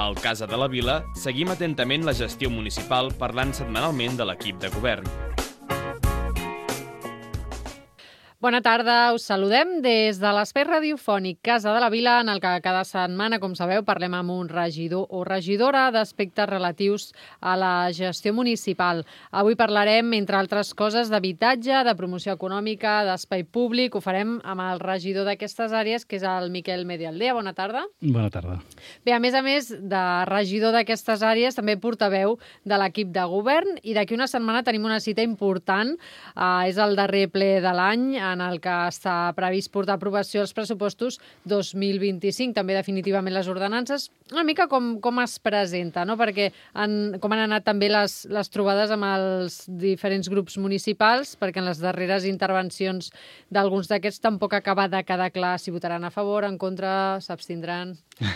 Al Casa de la Vila seguim atentament la gestió municipal parlant setmanalment de l'equip de govern. Bona tarda, us saludem des de l'espai radiofònic Casa de la Vila, en el que cada setmana, com sabeu, parlem amb un regidor o regidora d'aspectes relatius a la gestió municipal. Avui parlarem, entre altres coses, d'habitatge, de promoció econòmica, d'espai públic. Ho farem amb el regidor d'aquestes àrees, que és el Miquel Medialdea. Bona tarda. Bona tarda. Bé, a més de regidor d'aquestes àrees, també portaveu de l'equip de govern, i d'aquí una setmana tenim una cita important. És el darrer ple de l'any, en el que està previst portar a aprovació els pressupostos 2025, també definitivament les ordenances. Una mica com es presenta, no? Perquè com han anat també les trobades amb els diferents grups municipals, perquè en les darreres intervencions d'alguns d'aquests tampoc acaba de quedar clar si votaran a favor, en contra, s'abstindran.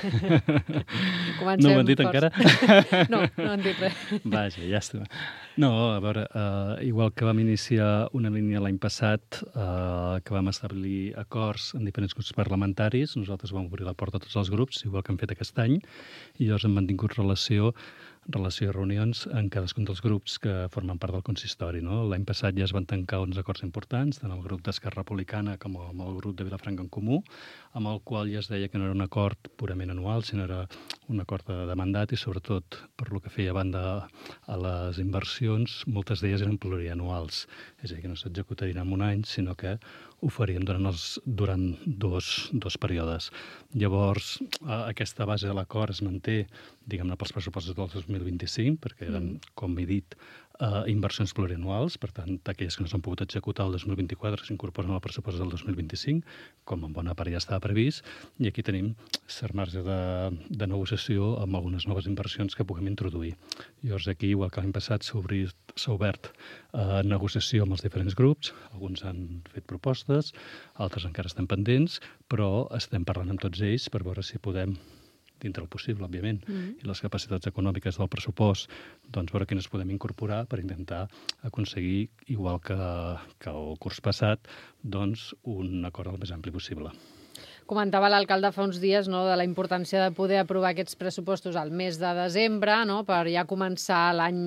No ho han dit encara? No han dit res. Vaja, ja està. No, a veure, igual que vam iniciar una línia l'any passat, que vam establir acords en diferents grups parlamentaris, nosaltres vam obrir la porta a tots els grups, igual que hem fet aquest any, i llavors hem mantingut relació i reunions en cadascun dels grups que formen part del consistori. No? L'any passat ja es van tancar uns acords importants, tant el grup d'Esquerra Republicana com amb el grup de Vilafranca en Comú, amb el qual ja es deia que no era un acord purament anual, sinó era un acord de mandat i, sobretot, per lo que feia banda a les inversions, moltes d'elles eren plurianuals. És a dir, que no s'executarien en un any, sinó que ho faríem durant dos períodes. Llavors, aquesta base de l'acord es manté, diguem-ne, pels pressupostos del 2025, perquè eren, com he dit, inversions plurianuals, per tant, aquelles que no s'han pogut executar el 2024 s'incorporen al pressupost del 2025, com en bona part ja estava previst, i aquí tenim cert marge de negociació amb algunes noves inversions que puguem introduir. Llavors, aquí, igual que l'any passat, s'ha obert negociació amb els diferents grups, alguns han fet propostes, altres encara estan pendents, però estem parlant amb tots ells per veure si podem, dintre el possible, òbviament, i les capacitats econòmiques del pressupost, doncs veure quines podem incorporar per intentar aconseguir, igual que el curs passat, doncs un acord el més ampli possible. Comentava l'alcalde fa uns dies, no, de la importància de poder aprovar aquests pressupostos al mes de desembre, no, per ja començar l'any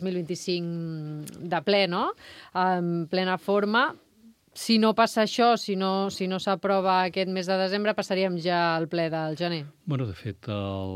2025 de ple, no, en plena forma. Si no passa això, si no s'aprova aquest mes de desembre, passaríem ja al ple del gener. Bueno, de fet,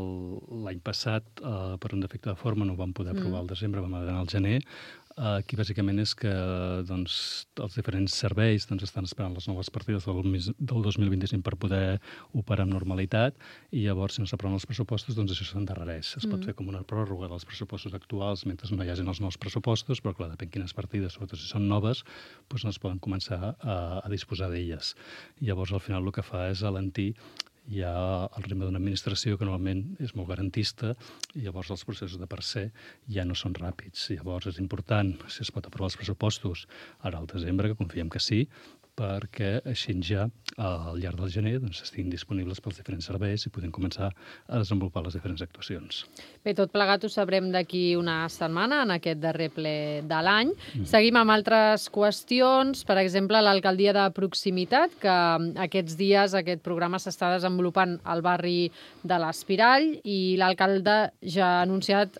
l'any passat, per un defecte de forma, no ho vam poder aprovar al desembre, vam anar al gener. Aquí, bàsicament, és que els diferents serveis estan esperant les noves partides del 2025 per poder operar amb normalitat, i llavors, si no s'aproven els pressupostos, doncs això s'endarrereix. Es pot fer com una pròrroga dels pressupostos actuals mentre no hi hagin els nous pressupostos, però, clar, depèn quines partides, sobretot si són noves, doncs no es poden començar a disposar d'elles. Llavors, al final, el que fa és alentir ja el ritme d'una administració que normalment és molt garantista, i llavors els processos de per se ja no són ràpids. Llavors és important, si es pot aprovar els pressupostos ara al desembre, que confiem que sí, perquè així ja al llarg del gener estiguin disponibles pels diferents serveis i podem començar a desenvolupar les diferents actuacions. Bé, tot plegat ho sabrem d'aquí una setmana, en aquest darrer ple de l'any. Seguim amb altres qüestions, per exemple, l'alcaldia de proximitat, que aquests dies aquest programa s'està desenvolupant al barri de l'Espirall, i l'alcalde ja ha anunciat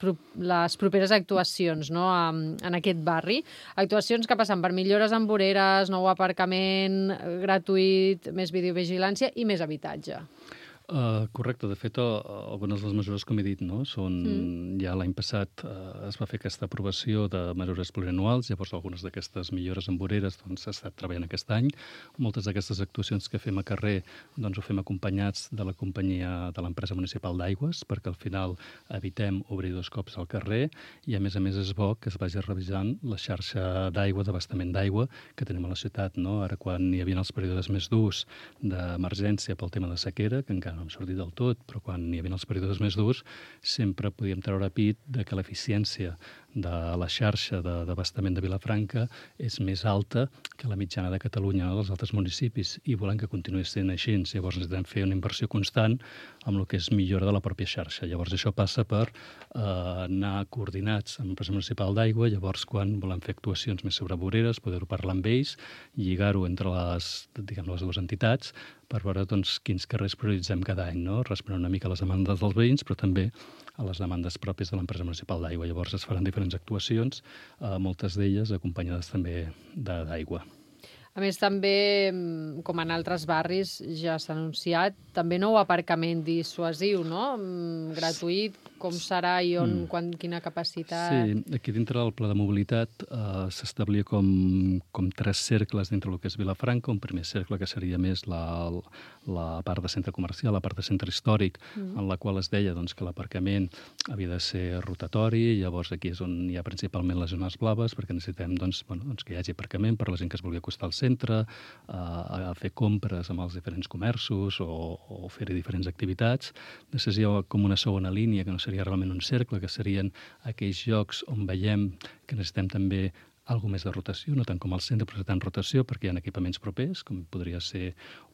les properes actuacions, no, en aquest barri. Actuacions que passen per millores en voreres, nou aparcament gratuït, més videovigilància i més habitatge. Correcte. De fet, algunes de les mesures, com he dit, no, són... Ja l'any passat es va fer aquesta aprovació de mesures plurianuals, llavors algunes d'aquestes millores en voreres s'ha estat treballant aquest any. Moltes d'aquestes actuacions que fem a carrer ho fem acompanyats de la companyia de l'empresa municipal d'aigües, perquè al final evitem obrir dos cops al carrer, i a més és bo que es vagi revisant la xarxa d'aigua, d'abastament d'aigua que tenim a la ciutat. Ara, quan hi havia els períodes més durs d'emergència pel tema de sequera, que encara no hem sortit del tot, però quan hi havia els períodes més durs sempre podíem treure pit de que l'eficiència de la xarxa d'abastament de Vilafranca és més alta que la mitjana de Catalunya dels altres municipis i volem que continuï sent així. Llavors necessitem fer una inversió constant amb el que és millora de la pròpia xarxa. Llavors això passa per anar coordinats amb l'empresa municipal d'aigua, llavors quan volem fer actuacions més sobre voreres, poder-ho parlar amb ells, lligar-ho entre les dues entitats per veure quins carrers prioritzem cada any, no? Responent una mica a les demandes dels veïns, però també a les demandes pròpies de l'empresa municipal d'aigua. Llavors es faran diferents actuacions, moltes d'elles acompanyades també d'aigua. A més, també, com en altres barris ja s'ha anunciat, també nou aparcament dissuasiu, no? Gratuït, com serà i on, quina capacitat? Sí, aquí dintre del pla de mobilitat s'establia com 3 cercles dintre del que és Vilafranca, un primer cercle que seria més la part de centre comercial, la part de centre històric, en la qual es deia que l'aparcament havia de ser rotatori, llavors aquí és on hi ha principalment les zones blaves, perquè necessitem que hi hagi aparcament per a la gent que es vulgui acostar al centre, a fer compres amb els diferents comerços o fer-hi diferents activitats. Després hi ha com una segona línia, que no seria realment un cercle, que serien aquells llocs on veiem que necessitem també alguna més de rotació, no tant com al centre, però tant rotació, perquè hi ha equipaments propers, com podria ser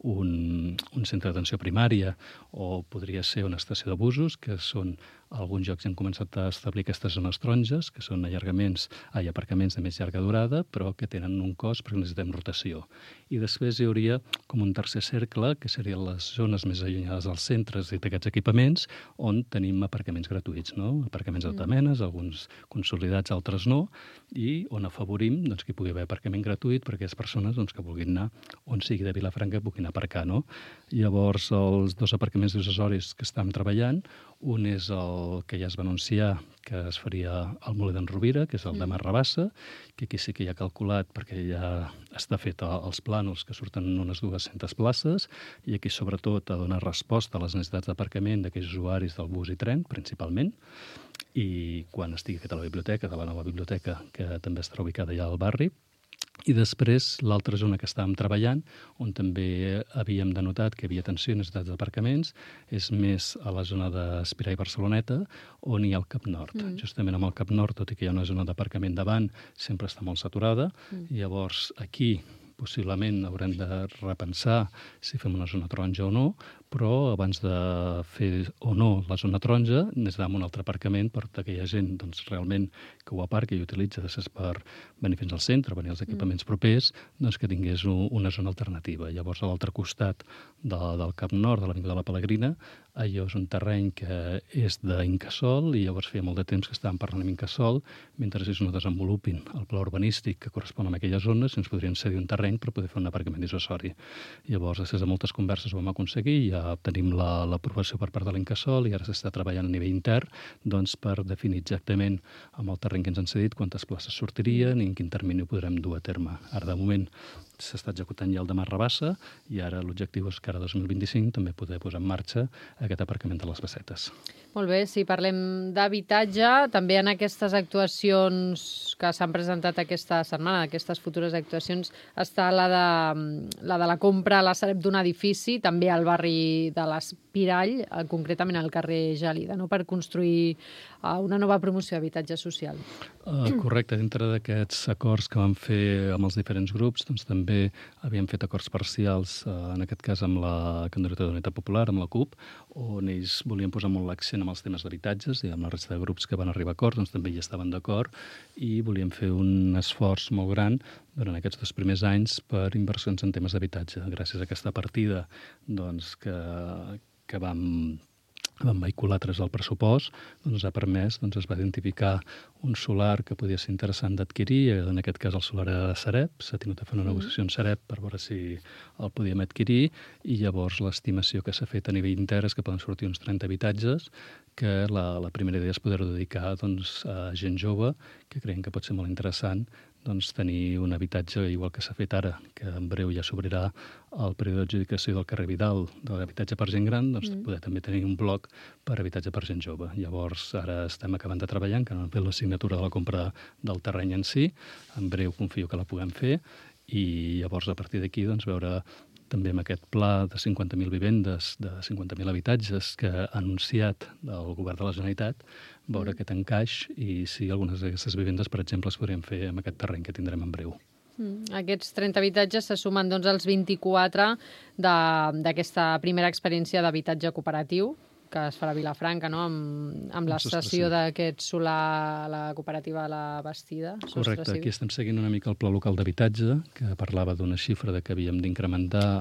un centre d'atenció primària o podria ser una estació de busos, que són alguns llocs han començat a establir aquestes zones taronges, que són aparcaments de més llarga durada, però que tenen un cost perquè necessitem rotació. I després hi hauria com un tercer cercle, que serien les zones més allunyades dels centres i d'aquests equipaments, on tenim aparcaments gratuïts, no? Aparcaments d'automenes, alguns consolidats, altres no, i on afavorim que hi pugui haver aparcament gratuït per a aquelles persones que vulguin anar on sigui de Vilafranca puguin aparcar, no? Llavors, els 2 aparcaments dissuasoris que estem treballant, un és el que ja es va anunciar que es faria al Moler d'en Rovira, que és el de Mas Rabassa, que aquí sí que hi ha calculat perquè ja està fet els plànols que surten unes 200 places i aquí sobretot a donar resposta a les necessitats d'aparcament d'aquells usuaris del bus i tren, principalment, i quan estigui feta la biblioteca, de la nova biblioteca, que també estarà ubicada allà al barri. I després, l'altra zona que estàvem treballant, on també havíem denotat que hi havia tensió i necessitats d'aparcaments, és més a la zona d'Espirà i Barceloneta, on hi ha el Cap Nord. Justament amb el Cap Nord, tot i que hi ha una zona d'aparcament davant, sempre està molt saturada. Llavors, aquí possiblement haurem de repensar si fem una zona taronja o no, però abans de fer o no la zona taronja necessitem un altre aparcament per aquella gent realment que ho aparca i utilitza per venir fins al centre, venir als equipaments propers, que tingués una zona alternativa. Llavors, a l'altre costat del Cap Nord, de l'Avinguda de la Pelegrina, allò és un terreny que és d'Incasòl i llavors feia molt de temps que estàvem parlant amb Incasòl, mentre ells no desenvolupin el pla urbanístic que correspon a aquelles zones, ens podrien cedir un terreny per poder fer un aparcament dissuasori. Llavors, després de moltes converses ho vam aconseguir, ja tenim l'aprovació per part de l'Incasòl i ara s'està treballant a nivell intern per definir exactament amb el terreny que ens han cedit quantes places sortirien i en quin termini ho podrem dur a terme. Ara, de moment, s'està executant ja el de Mas Rabassa i ara l'objectiu és que ara 2025 també poder posar en marxa aquest aparcament de les Bassetes. Molt bé, si parlem d'habitatge, també en aquestes actuacions que s'han presentat aquesta setmana, aquestes futures actuacions, està la de la compra a la Sareb d'un edifici, també al barri de l'Espirall, concretament al carrer Gèlida, no? Per construir una nova promoció d'habitatge social. Correcte, dintre d'aquests acords que vam fer amb els diferents grups, doncs també havíem fet acords parcials, en aquest cas amb la candidatura d'Unitat Popular, amb la CUP, on ells volien posar molt l'accent amb els temes d'habitatges i amb la resta de grups que van arribar a acords, doncs també hi estaven d'acord i volíem fer un esforç molt gran durant aquests 2 primers anys per inversions en temes d'habitatge. Gràcies a aquesta partida que vam vehicular a través del pressupost, ens ha permès, es va identificar un solar que podia ser interessant d'adquirir, en aquest cas el solar era de Sareb, s'ha tingut de fer una negociació en Sareb per veure si el podíem adquirir, i llavors l'estimació que s'ha fet a nivell intern és que poden sortir uns 30 habitatges, que la primera idea és poder-ho dedicar a gent jove, que creiem que pot ser molt interessant tenir un habitatge igual que s'ha fet ara, que en breu ja s'obrirà el període d'adjudicació del carrer Vidal de l'habitatge per gent gran, poder també tenir un bloc per habitatge per gent jove. Llavors, ara estem acabant de treballar, encara no hem fet la signatura de la compra del terreny en si, en breu confio que la puguem fer, i llavors a partir d'aquí veure també amb aquest pla de 50.000 vivendes, de 50.000 habitatges que ha anunciat el govern de la Generalitat, veure aquest encaix i si algunes d'aquestes vivendes, per exemple, es podrien fer amb aquest terreny que tindrem en breu. Aquests 30 habitatges se sumen doncs, als 24 d'aquesta primera experiència d'habitatge cooperatiu que es farà a Vilafranca, no? amb la cessió d'aquest solar a la cooperativa La Bastida. Correcte, aquí estem seguint una mica el pla local d'habitatge, que parlava d'una xifra de que havíem d'incrementar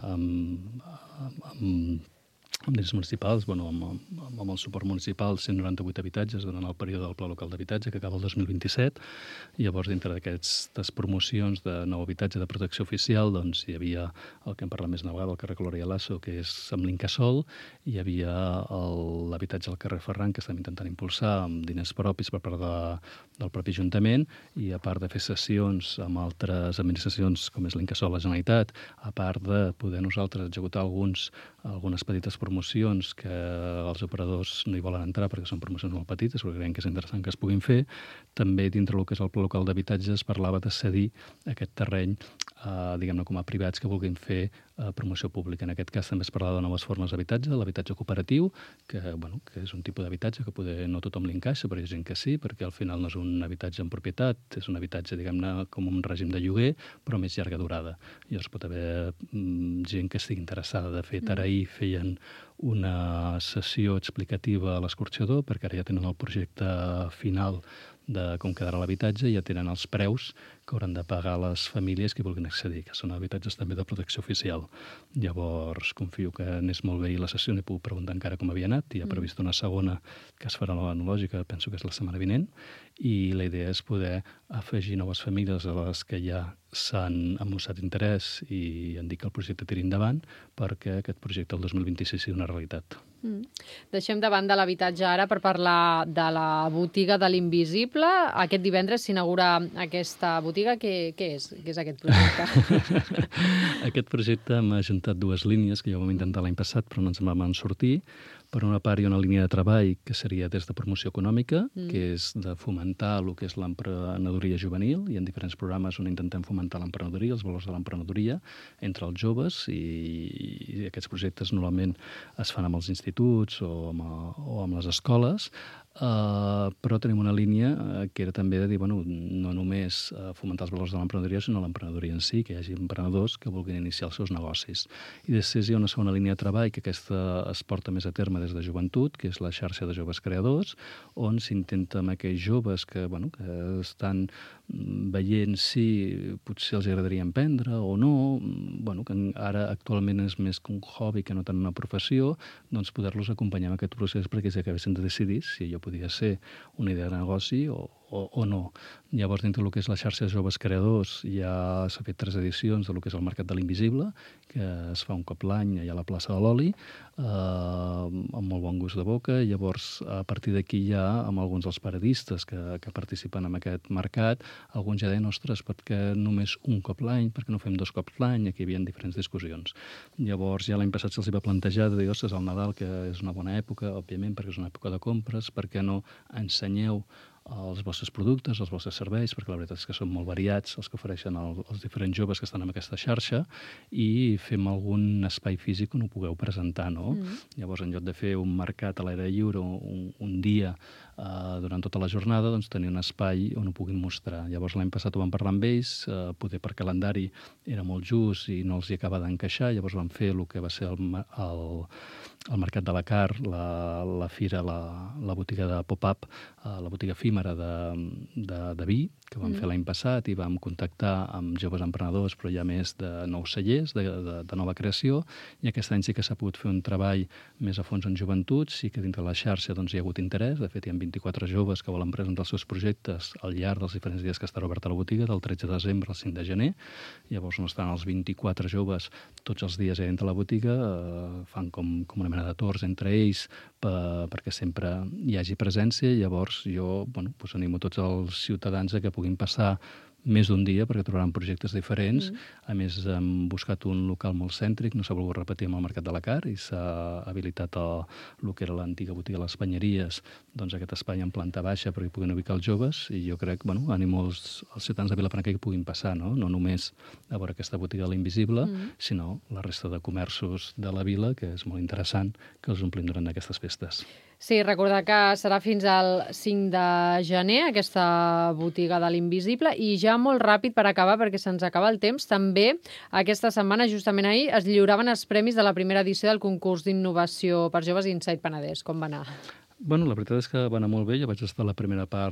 amb diners municipals, amb el suport municipal, 198 habitatges durant el període del Pla Local d'Habitatge, que acaba el 2027. Llavors, dintre d'aquestes promocions de nou habitatge de protecció oficial, doncs hi havia el que hem parlat més una vegada, el carrer Gloria Lasso, que és amb l'Incasòl, hi havia l'habitatge al carrer Ferran, que estem intentant impulsar amb diners propis per part del propi Ajuntament, i a part de fer sessions amb altres administracions, com és l'Incasòl, la Generalitat, a part de poder nosaltres executar algunes petites promocions que els operadors no hi volen entrar perquè són promocions molt petites, però creiem que és interessant que es puguin fer. També dintre del que és el pla local d'habitatge es parlava de cedir aquest terreny diguem-ne com a privats que vulguin fer promoció pública. En aquest cas també es parlava de noves formes d'habitatge, l'habitatge cooperatiu, que és un tipus d'habitatge que poder no tothom li encaixa, però hi ha gent que sí, perquè al final no és un habitatge en propietat, és un habitatge, diguem-ne, com un règim de lloguer, però més llarga durada. Llavors pot haver gent que estigui interessada. De fet, ara ahir feien una sessió explicativa a l'Escorxador, perquè ara ja tenen el projecte final de com quedarà l'habitatge i ja tenen els preus que hauran de pagar les famílies que vulguin accedir, que són habitatges també de protecció oficial. Llavors, confio que anés molt bé i la sessió n'he pogut preguntar encara com havia anat, i ha previst una segona que es farà a l'Enològica, penso que és la setmana vinent, i la idea és poder afegir noves famílies a les que ja s'han mostrat interès i han dit que el projecte tiri endavant perquè aquest projecte el 2026 sigui una realitat. Deixem de banda l'habitatge ara per parlar de la botiga de l'Invisible. Aquest divendres s'inaugura aquesta botiga. Què és? Què és aquest projecte? Aquest projecte m'ha ajuntat dues línies que ja ho vam intentar l'any passat però no ens en vam sortir. Per una part, hi ha una línia de treball que seria des de promoció econòmica, que és de fomentar el que és l'emprenedoria juvenil, i en diferents programes on intentem fomentar l'emprenedoria, els valors de l'emprenedoria entre els joves, i aquests projectes normalment es fan amb els instituts o amb les escoles, però tenim una línia que era també de dir, no només fomentar els valors de l'emprenedoria, sinó l'emprenedoria en si, que hi hagi emprenedors que vulguin iniciar els seus negocis. I després hi ha una segona línia de treball, que aquesta es porta més a terme des de joventut, que és la xarxa de joves creadors, on s'intenta amb aquells joves que estan veient si potser els agradaria emprendre o no, que ara actualment és més que un hobby que no tant una professió, doncs poder-los acompanyar en aquest procés perquè ells acabessin de decidir si allò podia ser una idea de negoci o no. Llavors, dintre del que és la xarxa de joves creadors, ja s'ha fet 3 edicions del que és el Mercat de l'Invisible, que es fa un cop l'any allà a la plaça de l'Oli, amb molt bon gust de boca. Llavors, a partir d'aquí ja, amb alguns dels paradistes que participen en aquest mercat, alguns ja deien, ostres, per què només un cop l'any? Per què no fem 2 cops l'any? Aquí hi havia diferents discussions. Llavors, ja l'any passat se'ls va plantejar de dir, ostres, el Nadal, que és una bona època, òbviament, perquè és una època de compres, per què no ensenyeu els vostres productes, els vostres serveis, perquè la veritat és que són molt variats els que ofereixen els diferents joves que estan en aquesta xarxa, i fem algun espai físic on ho pugueu presentar, no? Llavors, en lloc de fer un mercat a l'aire lliure un dia durant tota la jornada, doncs tenir un espai on ho puguin mostrar. Llavors, l'any passat ho vam parlar amb ells, poder per calendari era molt just i no els hi acaba d'encaixar, llavors vam fer el que va ser el Mercat de la Car, la fira, la botiga de pop-up, la botiga efímera de vi, que vam fer l'any passat, i vam contactar amb joves emprenedors, però ja més de nous cellers, de nova creació, i aquest any sí que s'ha pogut fer un treball més a fons en joventuts, i que dintre la xarxa hi ha hagut interès. De fet, hi ha 24 joves que volen presentar els seus projectes al llarg dels diferents dies que estarà oberta la botiga, del 13 de desembre al 5 de gener. Llavors, no estan els 24 joves tots els dies a dintre la botiga, fan com una mena de torns entre ells perquè sempre hi hagi presència. Llavors, jo animo tots els ciutadans a que puguin passar més d'un dia perquè trobaran projectes diferents. A més, hem buscat un local molt cèntric, no s'ha volgut repetir amb el Mercat de la Car i s'ha habilitat el que era l'antiga botiga de les Panyeries, doncs aquest espai en planta baixa perquè hi puguin ubicar els joves, i jo crec, animo els ciutadans de Vilafranca que puguin passar, no només a veure aquesta botiga de l'Invisible, sinó la resta de comerços de la vila, que és molt interessant que els omplim durant aquestes festes. Sí, recordar que serà fins al 5 de gener, aquesta botiga de l'Invisible, i ja molt ràpid per acabar, perquè se'ns acaba el temps, també aquesta setmana, justament ahir, es lliuraven els premis de la primera edició del concurs d'innovació per joves Insight Penedès. Com va anar? La veritat és que va anar molt bé. Jo vaig estar a la primera part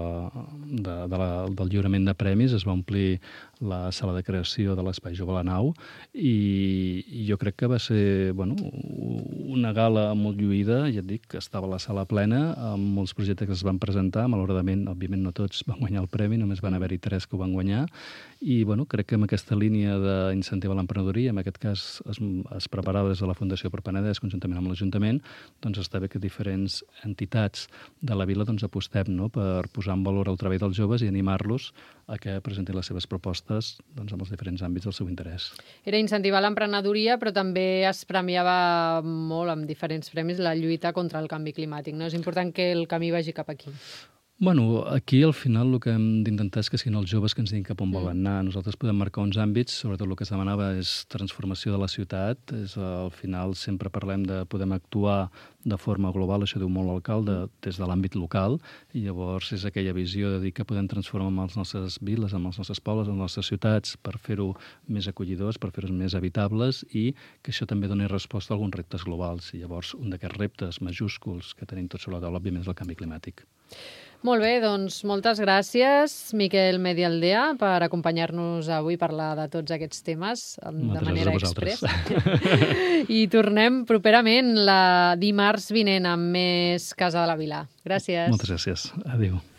del lliurament de premis. Es va omplir la sala de creació de l'Espai Jove a la Nau i jo crec que va ser una gala molt lluïda. Ja et dic que estava la sala plena amb molts projectes que es van presentar. Malauradament, òbviament, no tots van guanyar el premi, només van haver-hi 3 que ho van guanyar. I crec que amb aquesta línia d'incentivar l'emprenedoria, en aquest cas es preparava des de la Fundació per Penedès, conjuntament amb l'Ajuntament, doncs està bé que diferents entitats de la vila apostem per posar en valor el treball dels joves i animar-los a que presentin les seves propostes en els diferents àmbits del seu interès. Era incentivar l'emprenedoria, però també es premiava molt amb diferents premis la lluita contra el canvi climàtic. No? És important que el camí vagi cap aquí. Aquí al final el que hem d'intentar és que siguin els joves que ens diguin cap on volen anar. Nosaltres podem marcar uns àmbits, sobretot el que es demanava és transformació de la ciutat. Al final sempre parlem de podem actuar de forma global, això diu molt l'alcalde, des de l'àmbit local, i llavors és aquella visió de dir que podem transformar amb les nostres viles, amb els nostres pobles, amb les nostres ciutats, per fer-ho més acollidors, per fer-ho més habitables, i que això també doni resposta a alguns reptes globals. I llavors un d'aquests reptes majúsculs que tenim tots sobre la taula, òbviament, és el canvi climàtic. Molt bé, doncs moltes gràcies, Miquel Medialdea, per acompanyar-nos avui a parlar de tots aquests temes de manera express. I tornem properament dimarts vinent amb més Casa de la Vila. Gràcies. Moltes gràcies. Adéu.